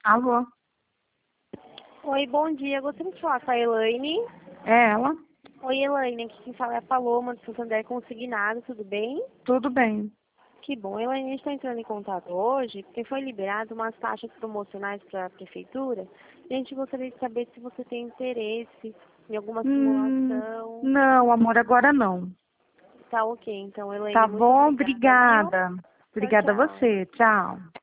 Alô? Oi, bom dia. Gostaria de falar com a Elaine. É ela? Oi, Elaine. Aqui quem fala é a Paloma, do Santander Consignado. Tudo bem? Tudo bem. Que bom. Elaine, a gente está entrando em contato hoje porque foi liberado umas taxas promocionais para a prefeitura. E a gente gostaria de saber se você tem interesse em alguma simulação. Não, amor, agora não. Tá ok. Então, Elaine, Tá muito bom? obrigada, viu? Obrigada. Tchau, Obrigada a tchau. você. Tchau.